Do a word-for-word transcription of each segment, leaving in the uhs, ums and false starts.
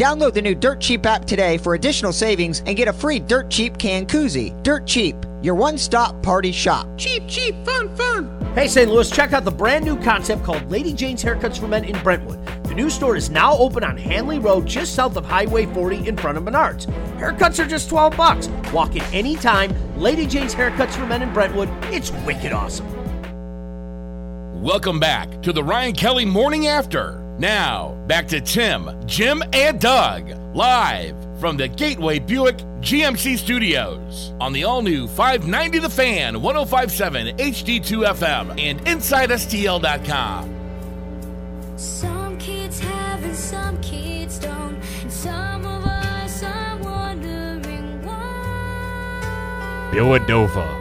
Download the new Dirt Cheap app today for additional savings and get a free Dirt Cheap can koozie. Dirt Cheap, your one-stop party shop. Cheap, cheap, fun, fun. Hey, Saint Louis, check out the brand new concept called Lady Jane's Haircuts for Men in Brentwood. The new store is now open on Hanley Road, just south of Highway forty in front of Menards. Haircuts are just twelve bucks. Walk in anytime. Lady Jane's Haircuts for Men in Brentwood. It's wicked awesome. Welcome back to the Ryan Kelly Morning After. Now, back to Tim, Jim, and Doug, live from the Gateway Buick G M C Studios on the all-new five ninety The Fan, one oh five point seven H D two F M, and inside S T L dot com. Some kids have and some kids don't, and some of us are wondering why. Bill and Nova.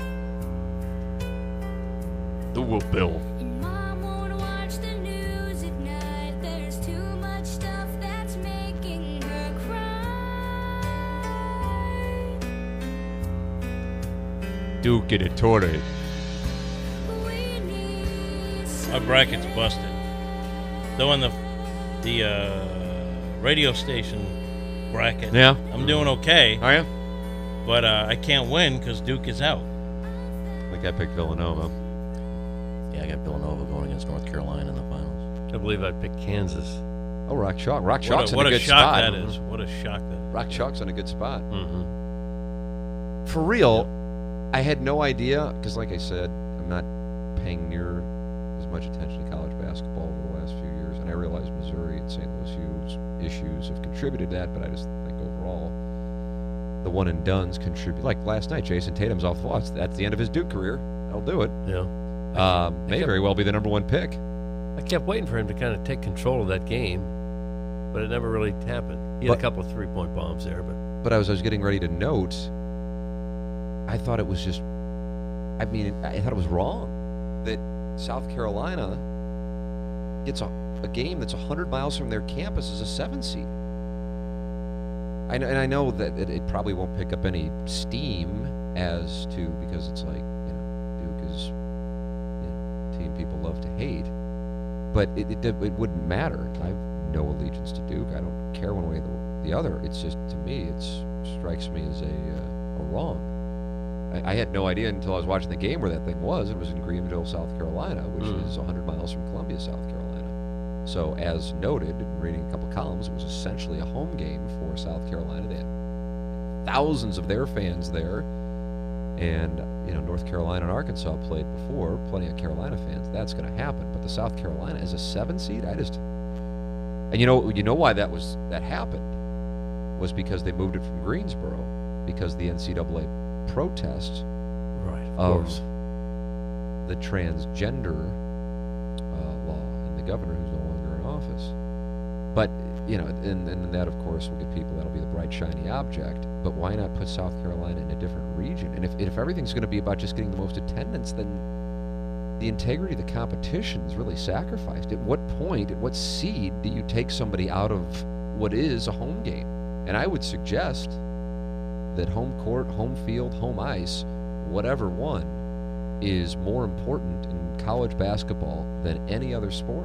The Will Bill. And Mom won't watch the news at night. There's too much stuff that's making her cry. Duke in a tournament. We need My bracket's busted. Though in the the uh, radio station bracket, Yeah. I'm doing okay, Are you? but uh, I can't win because Duke is out. I think I picked Villanova. Yeah, I got Villanova going against North Carolina in the finals. I believe I picked Kansas. Oh, Rock Chalk. Rock What Chalk's a, in what a a good shock spot. that is. What a shock that is. Rock Chalk's in a good spot. Mm-hmm. For real, I had no idea, because like I said, I'm not paying near as much attention to college basketball over the last few years, and I realize Missouri and Saint Louis U's issues have contributed to that, but I just think overall, the one and dones contribute. Like last night, Jason Tatum's off the wall. That's the end of his Duke career. That'll do it. Yeah. Um, may kept- very well be the number one pick. I kept waiting for him to kind of take control of that game, but it never really happened. He had But- a couple of three-point bombs there, but But I was, I was getting ready to note, I thought it was just, I mean, I thought it was wrong that South Carolina gets a, a game that's one hundred miles from their campus as a seven seed. I know, and I know that it, it probably won't pick up any steam as to, because it's like, you know, Duke is you know, a team people love to hate. But it, it, it wouldn't matter. I have no allegiance to Duke. I don't care one way or the, the other. It's just, to me, it strikes me as a, uh, a wrong. I, I had no idea until I was watching the game where that thing was. It was in Greenville, South Carolina, which Mm. is one hundred miles from Columbia, South Carolina. So, as noted, reading a couple columns, it was essentially a home game for South Carolina. They had thousands of their fans there. And, you know, North Carolina and Arkansas played before, plenty of Carolina fans. That's going to happen. But the South Carolina as a seven seed, I just, and you know, you know why that was that happened was because they moved it from Greensboro because the N C double A protest right, of, of course. the transgender uh, law and the governor who's no longer in office. But you know, and, and that of course will get people that'll be the bright shiny object. But why not put South Carolina in a different region? And if if everything's going to be about just getting the most attendance, then the integrity of the competition is really sacrificed. At what point, at what seed do you take somebody out of what is a home game? And I would suggest that home court, home field, home ice, whatever one, is more important in college basketball than any other sport.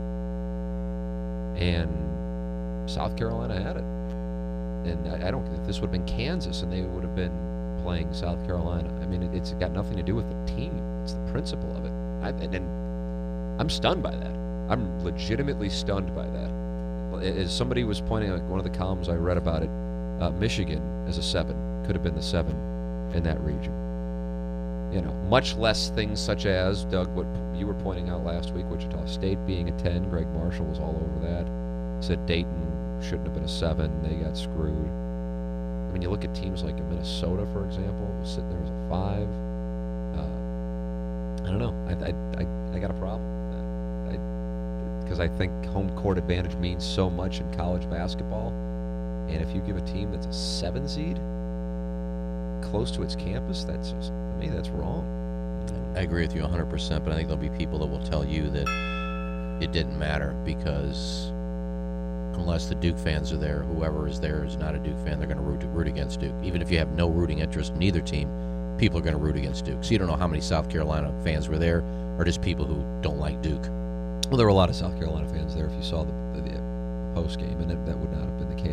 And South Carolina had it. And I, I don't, if this would have been Kansas and they would have been playing South Carolina, I mean, it, it's got nothing to do with the team. It's the principle of it. I, and I'm stunned by that. I'm legitimately stunned by that. As somebody was pointing out, one of the columns I read about it, uh, Michigan as a seven could have been the seven in that region. You know, much less things such as, Doug, what you were pointing out last week, Wichita State being a ten. Greg Marshall was all over that. Said Dayton shouldn't have been a seven. They got screwed. I mean, you look at teams like Minnesota, for example, was sitting there as a five. Uh, I don't know. I I I, I got a problem with that. Because I, I think home court advantage means so much in college basketball. And if you give a team that's a seven seed close to its campus, that's just, to me, that's wrong. I agree with you one hundred percent, but I think there'll be people that will tell you that it didn't matter because unless the Duke fans are there, whoever is there is not a Duke fan, they're going to root, root against Duke. Even if you have no rooting interest in either team, people are going to root against Duke. So you don't know how many South Carolina fans were there or just people who don't like Duke. Well, there were a lot of South Carolina fans there if you saw the, the, the post game, and it, that would not have been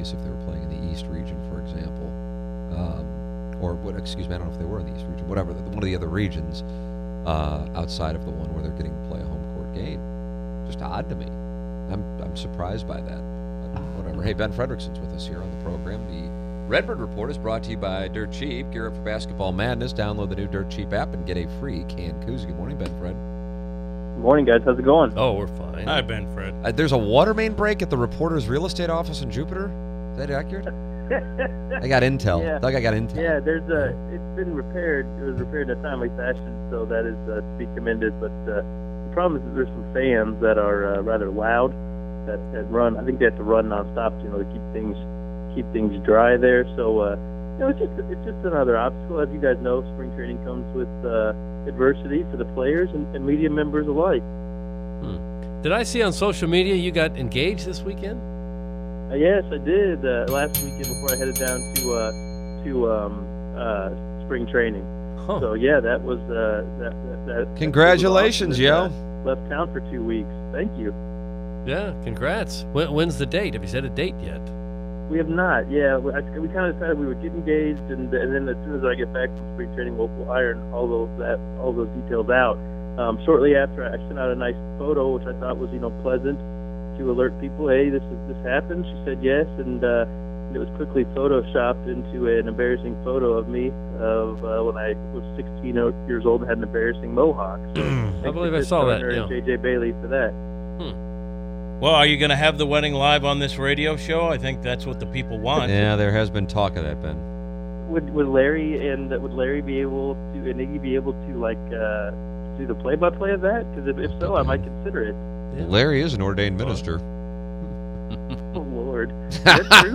case if they were playing in the East region, for example. Um, or, what? excuse me, I don't know if they were in the East region, whatever, the, one of the other regions uh, outside of the one where they're getting to play a home court game. Just odd to me. I'm, I'm surprised by that. But whatever. Hey, Ben Fredrickson's with us here on the program. The Redbird Report is brought to you by Dirt Cheap. Gear up for basketball madness. Download the new Dirt Cheap app and get a free can koozie. Good morning, Ben Fred. Good morning, guys. How's it going? Oh, we're fine. Hi, Ben Fred. Uh, there's a water main break at the Reporter's real estate office in Jupiter. Is that accurate? I got intel. Yeah. Doug, I got intel. Yeah, there's a. It's been repaired. It was repaired in a timely fashion, so that is uh, to be commended. But uh, the problem is that there's some fans that are uh, rather loud that, that run. I think they have to run nonstop, you know, to keep things keep things dry there. So uh, you know, it's just it's just another obstacle. As you guys know, spring training comes with uh, adversity for the players and, and media members alike. Hmm. Did I see on social media you got engaged this weekend? Uh, yes, I did uh, last weekend before I headed down to uh, to um, uh, spring training. Huh. So yeah, that was uh, that, that, that. Congratulations, that was yo. awesome. Uh, left town for two weeks. Thank you. Yeah, congrats. When, when's the date? Have you set a date yet? We have not. Yeah, we, I, we kind of decided we would get engaged, and, and then as soon as I get back from spring training, we'll, we'll iron all those that all those details out. Um, shortly after, I sent out a nice photo, which I thought was you know pleasant, to alert people, hey, this is this happened. She said yes, and uh, it was quickly photoshopped into an embarrassing photo of me of uh, when I was sixteen years old and had an embarrassing mohawk. So I believe I saw that. And Yeah. J J Bailey for that. Well, are you going to have the wedding live on this radio show? I think that's what the people want. Yeah, there has been talk of that, Ben. Would would Larry and would Larry be able to and Iggy be able to like uh, do the play-by-play of that? Because if, if so, I might consider it. Yeah. Larry is an ordained minister. Oh Lord, is that true?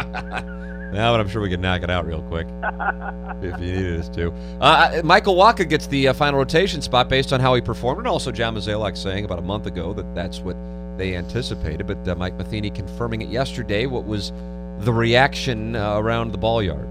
Yeah, but I'm sure we could knock it out real quick if you needed us to. Uh, Michael Waka gets the uh, final rotation spot based on how he performed, and also John Mazalek saying about a month ago that that's what they anticipated. But uh, Mike Matheny confirming it yesterday. What was the reaction uh, around the ball yard?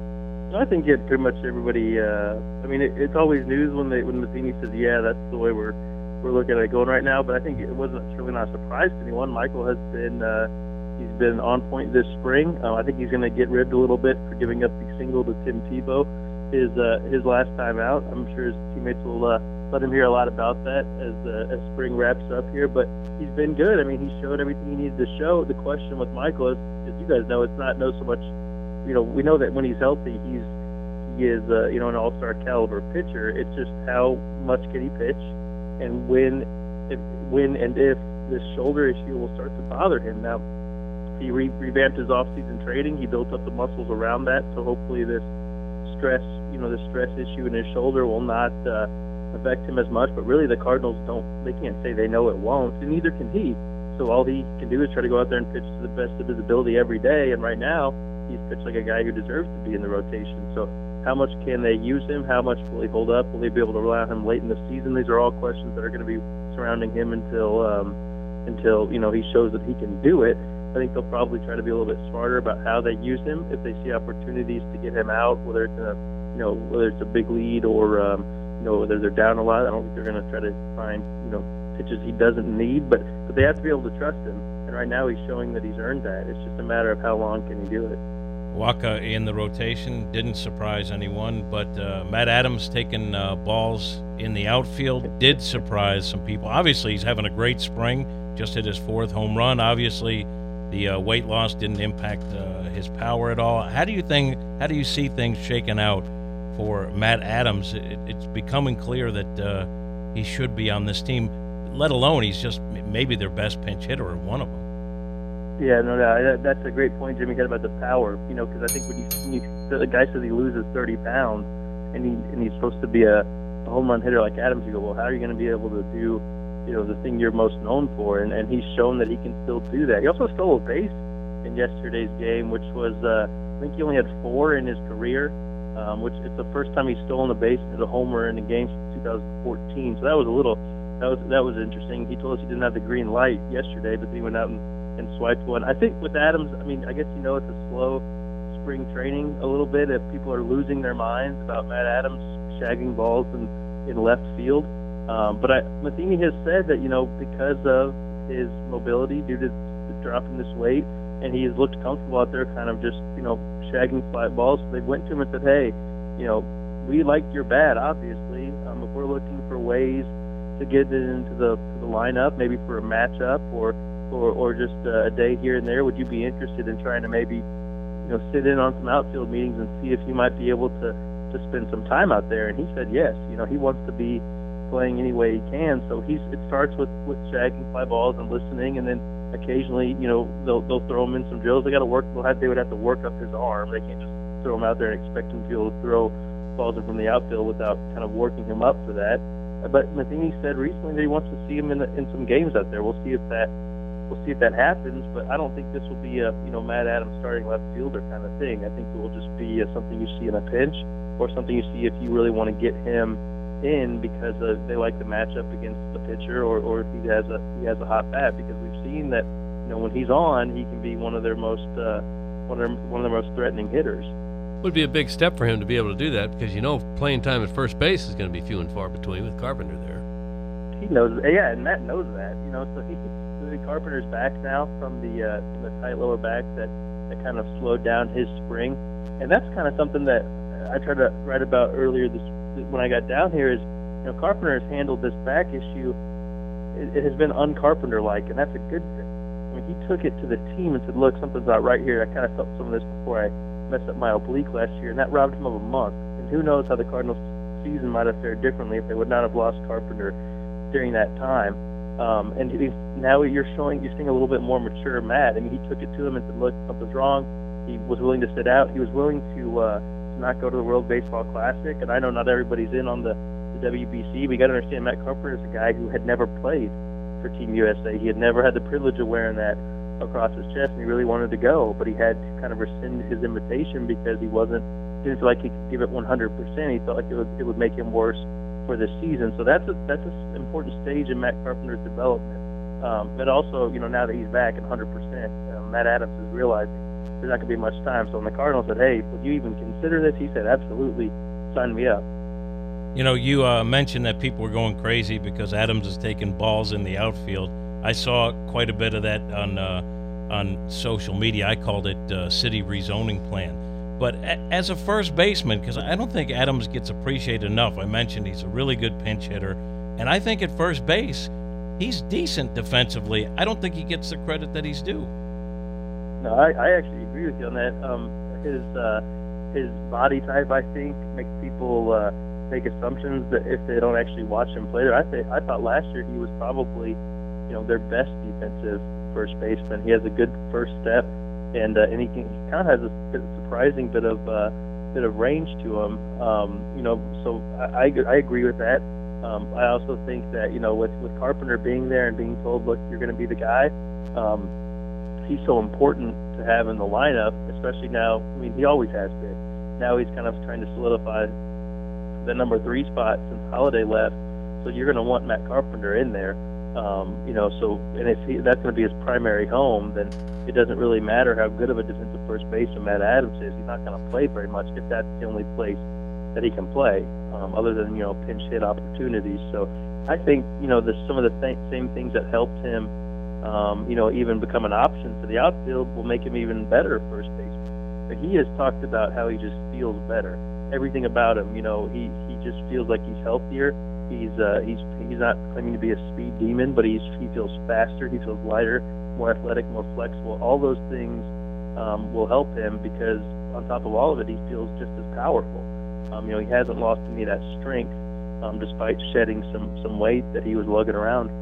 I think it pretty much everybody. Uh, I mean, it, it's always news when they when Matheny says, "Yeah, that's the way we're we're looking at it going right now." But I think it wasn't certainly not a surprise to anyone. Michael has been. Uh, He's been on point this spring. Uh, I think he's going to get ribbed a little bit for giving up the single to Tim Tebow his uh, his last time out. I'm sure his teammates will uh, let him hear a lot about that as uh, as spring wraps up here. But he's been good. I mean, he showed everything he needed to show. The question with Michael is, as you guys know, it's not no so much. You know, we know that when he's healthy, he's he is uh, you know an all-star caliber pitcher. It's just how much can he pitch, and when if, when and if this shoulder issue will start to bother him now. He re- revamped his off-season training. He built up the muscles around that, so hopefully this stress, you know, the stress issue in his shoulder will not uh, affect him as much. But really, the Cardinals don't. They can't say they know it won't, and neither can he. So all he can do is try to go out there and pitch to the best of his ability every day. And right now, he's pitched like a guy who deserves to be in the rotation. So how much can they use him? How much will he hold up? Will they be able to rely on him late in the season? These are all questions that are going to be surrounding him until um, until you know he shows that he can do it. I think they'll probably try to be a little bit smarter about how they use him. If they see opportunities to get him out, whether it's a, you know, whether it's a big lead or, um, you know, whether they're down a lot, I don't think they're going to try to find, you know, pitches he doesn't need. But but they have to be able to trust him. And right now he's showing that he's earned that. It's just a matter of how long can he do it. Waka in the rotation didn't surprise anyone, but uh, Matt Adams taking uh, balls in the outfield did surprise some people. Obviously, he's having a great spring. Just hit his fourth home run. Obviously. The uh, weight loss didn't impact uh, his power at all. How do you think? How do you see things shaking out for Matt Adams? It, it's becoming clear that uh, he should be on this team. Let alone he's just maybe their best pinch hitter or one of them. Yeah, no doubt. That's a great point Jimmy had about the power. You know, because I think when you, when you the guy says he loses thirty pounds, and he and he's supposed to be a, a home run hitter like Adams, you go, well, how are you going to be able to do? You know, the thing you're most known for, and, and he's shown that he can still do that. He also stole a base in yesterday's game, which was, uh, I think he only had four in his career, um, which it's the first time he's stolen a base as a homer in a game since two thousand fourteen. So that was a little, that was that was interesting. He told us he didn't have the green light yesterday, but then he went out and, and swiped one. I think with Adams, I mean, I guess you know it's a slow spring training a little bit. If people are losing their minds about Matt Adams shagging balls in, in left field. Um, but I, Matheny has said that, you know, because of his mobility due to the drop in this weight, and he's looked comfortable out there, kind of just you know shagging fly balls. So they went to him and said, "Hey, you know, we like your bat, obviously. Um, if we're looking for ways to get it into the to the lineup, maybe for a matchup or or or just uh, a day here and there, would you be interested in trying to maybe you know sit in on some outfield meetings and see if you might be able to to spend some time out there?" And he said yes. You know, he wants to be playing any way he can. So he's it starts with with shagging fly balls and listening, and then occasionally, you know, they'll they'll throw him in some drills. They got to work. They'll have, they would have to work up his arm. They can't just throw him out there and expect him to be able to throw balls in from the outfield without kind of working him up for that. But Matheny said recently that he wants to see him in the, in some games out there. We'll see if that we'll see if that happens. But I don't think this will be a you know Matt Adams starting left fielder kind of thing. I think it will just be uh, something you see in a pinch, or something you see if you really want to get him in because uh, they like the matchup against the pitcher, or, or if he has a he has a hot bat. Because we've seen that you know when he's on, he can be one of their most uh, one of their, one of their most threatening hitters. Would be a big step for him to be able to do that, because you know playing time at first base is going to be few and far between with Carpenter there. He knows, yeah, and Matt knows that. You know, so he the Carpenter's back now from the uh, from the tight lower back that that kind of slowed down his spring, and that's kind of something that I tried to write about earlier this when I got down here. Is you know Carpenter has handled this back issue. It, it has been un-Carpenter-like, and that's a good thing. I mean, he took it to the team and said, "Look, something's not right here." I kind of felt some of this before I messed up my oblique last year, and that robbed him of a month. And who knows how the Cardinals' season might have fared differently if they would not have lost Carpenter during that time. Um, and he, now you're showing, you're seeing a little bit more mature Matt. I mean, he took it to him and said, "Look, something's wrong." He was willing to sit out. He was willing to, uh, to not go to the World Baseball Classic. And I know not everybody's in on the, the W B C, but you got to understand Matt Carpenter is a guy who had never played for Team U S A. He had never had the privilege of wearing that across his chest, and he really wanted to go, but he had to kind of rescind his invitation because he wasn't didn't feel like he could give it one hundred percent. He felt like it would it would make him worse for this season. So that's a that's an important stage in Matt Carpenter's development. Um, but also, you know, now that he's back at one hundred percent, um, Matt Adams is realizing there's not going to be much time. So when the Cardinals said, "Hey, would you even consider this?" He said, "Absolutely, sign me up." You know, you uh, mentioned that people were going crazy because Adams is taking balls in the outfield. I saw quite a bit of that on uh, on social media. I called it uh, city rezoning plan. But a- as a first baseman, because I don't think Adams gets appreciated enough. I mentioned he's a really good pinch hitter, and I think at first base he's decent defensively. I don't think he gets the credit that he's due. No, I, I actually agree with you on that. Um, his uh, his body type, I think, makes people uh, make assumptions that if they don't actually watch him play there. I think I thought last year he was probably you know, their best defensive first baseman. He has a good first step, and uh, and he, can, he kind of has a bit, surprising bit of uh, bit of range to him. Um, you know, so I, I I agree with that. Um, I also think that you know, with with Carpenter being there and being told, "Look, you're going to be the guy," um, he's so important to have in the lineup, especially now. I mean, he always has been. Now he's kind of trying to solidify the number three spot since Holiday left. So you're going to want Matt Carpenter in there. Um, you know, so and if he, that's going to be his primary home, then it doesn't really matter how good of a defensive first baseman Matt Adams is. He's not going to play very much if that's the only place that he can play, um, other than you know pinch hit opportunities. So I think you know the, some of the th- same things that helped him, um, you know, even become an option for the outfield will make him even better first baseman. But he has talked about how he just feels better. Everything about him, you know, he he just feels like he's healthier. He's uh, he's he's not claiming to be a speed demon, but he's he feels faster, he feels lighter, more athletic, more flexible. All those things um, will help him because on top of all of it, he feels just as powerful. Um, you know, he hasn't lost any of that strength, um, despite shedding some some weight that he was lugging around.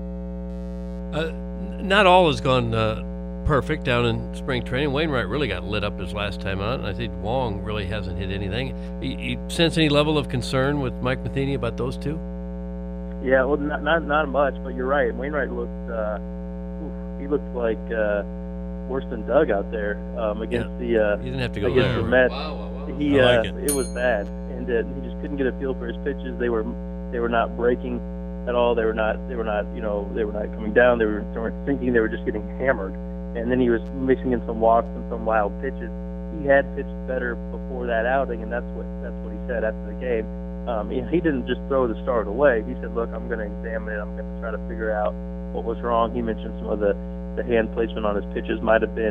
Uh, not all has gone uh, perfect down in spring training. Wainwright really got lit up his last time out, and I think Wong really hasn't hit anything. You, you sense any level of concern with Mike Matheny about those two? Yeah, well, not not, not much, but you're right. Wainwright looked uh, oof, he looked like uh, worse than Doug out there um, against yeah. the uh, you didn't have to go against there. the Mets. Wow, wow, wow. He I uh, like it. it was bad, and uh, he just couldn't get a feel for his pitches. They were they were not breaking at all. They were not they were not you know they were not coming down. They were they weren't sinking. They were just getting hammered. And then he was mixing in some walks and some wild pitches. He had pitched better before that outing, and that's what that's what he said after the game. Um, he, he didn't just throw the start away. He said, "Look, I'm going to examine it. I'm going to try to figure out what was wrong." He mentioned some of the, the hand placement on his pitches might have been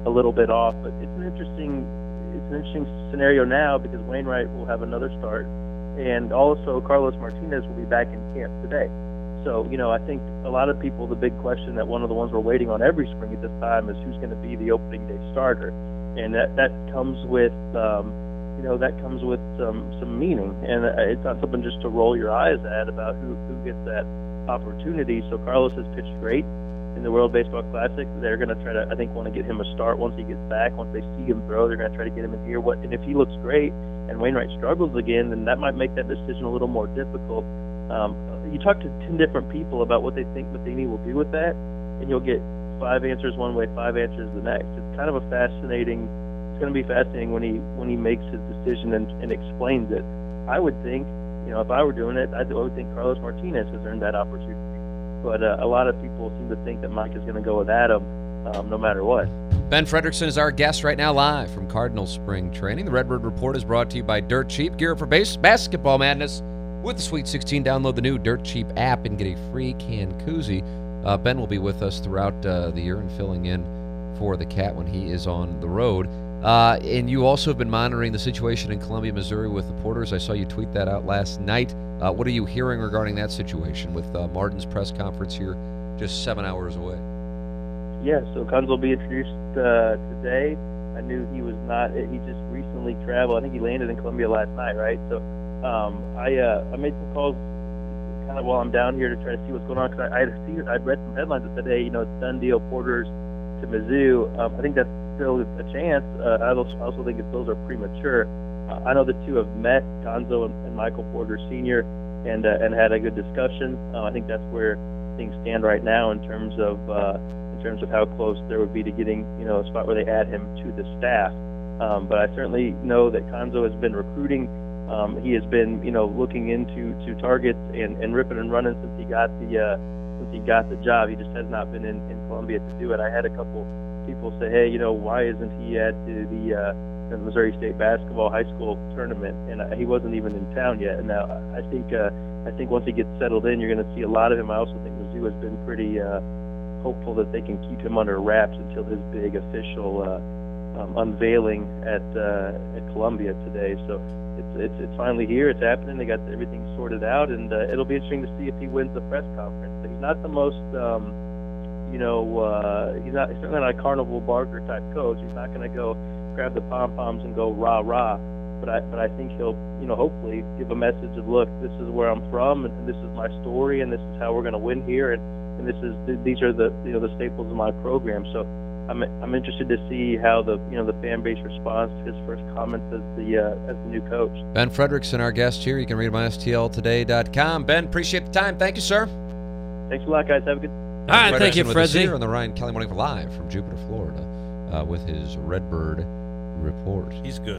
a little bit off. But it's an interesting it's an interesting scenario now because Wainwright will have another start, and also Carlos Martinez will be back in camp today. So, you know, I think a lot of people, the big question that one of the ones we're waiting on every spring at this time is who's going to be the opening day starter. And that, that comes with, um, you know, that comes with some, some meaning. And it's not something just to roll your eyes at about who, who gets that opportunity. So Carlos has pitched great in the World Baseball Classic. They're going to try to, I think, want to get him a start once he gets back. Once they see him throw, they're going to try to get him in here. What, and if he looks great and Wainwright struggles again, then that might make that decision a little more difficult. Um, you talk to ten different people about what they think Matheny will do with that, and you'll get five answers one way, five answers the next. It's kind of a fascinating. It's going to be fascinating when he when he makes his decision and, and explains it. I would think, you know, if I were doing it, I would think Carlos Martinez has earned that opportunity. But uh, a lot of people seem to think that Mike is going to go with Adam, um, no matter what. Ben Frederickson is our guest right now, live from Cardinal Spring Training. The Redbird Report is brought to you by Dirt Cheap. Gear up for base basketball madness. With the Sweet sixteen, download the new Dirt Cheap app and get a free can koozie. Uh, Ben will be with us throughout uh, the year and filling in for the Cat when he is on the road. Uh, and you also have been monitoring the situation in Columbia, Missouri with the Porters. I saw you tweet that out last night. Uh, what are you hearing regarding that situation with uh, Martin's press conference here just seven hours away? Yeah, so Kunz will be introduced uh, today. I knew he was not, he just recently traveled. I think he landed in Columbia last night, right? So Um, I uh, I made some calls kind of while I'm down here to try to see what's going on because I I'd, seen, I'd read some headlines that said, hey, you know, it's done deal, Porters to Mizzou. Um, I think that's still a chance. Uh, I also, also think that those are premature. Uh, I know the two have met, Gonzo and, and Michael Porter Senior, and uh, and had a good discussion. Uh, I think that's where things stand right now in terms of uh, in terms of how close there would be to getting, you know, a spot where they add him to the staff. Um, but I certainly know that Gonzo has been recruiting. Um, he has been, you know, looking into to targets and, and ripping and running since he got the uh, since he got the job. He just has not been in, in Columbia to do it. I had a couple people say, hey, you know, why isn't he at the, the, uh, the Missouri State basketball high school tournament? And uh, he wasn't even in town yet. And now I think uh, I think once he gets settled in, you're going to see a lot of him. I also think Mizzou has been pretty uh, hopeful that they can keep him under wraps until his big official uh, um, unveiling at uh, at Columbia today. So. It's, it's it's finally here. It's happening. They got everything sorted out, and uh, it'll be interesting to see if he wins the press conference. He's not the most, um, you know, uh, he's not he's certainly not a Carnival Barker type coach. He's not going to go grab the pom poms and go rah rah. But I but I think he'll, you know, hopefully give a message of, look, this is where I'm from, and, and this is my story, and this is how we're going to win here, and, and this is these are the you know the staples of my program. So. I'm I'm interested to see how the you know the fan base responds to his first comments as the uh, as the new coach. Ben Frederickson, our guest here. You can read him on S T L today dot com. Ben, appreciate the time. Thank you, sir. Thanks a lot, guys. Have a good. All right, thank you, Fredzy. Here on the Ryan Kelly Morning Live from Jupiter, Florida, uh, with his Redbird Report. He's good.